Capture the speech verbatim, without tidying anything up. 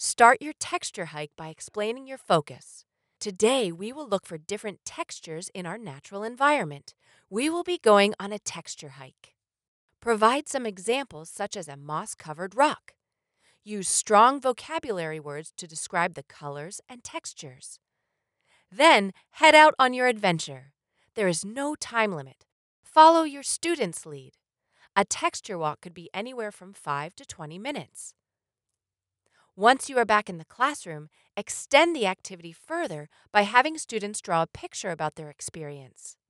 Start your texture hike by explaining your focus. Today, we will look for different textures in our natural environment. We will be going on a texture hike. Provide some examples, such as a moss covered rock. Use strong vocabulary words to describe the colors and textures. Then, head out on your adventure. There is no time limit. Follow your student's lead. A texture walk could be anywhere from five to twenty minutes. Once you are back in the classroom, extend the activity further by having students draw a picture about their experience.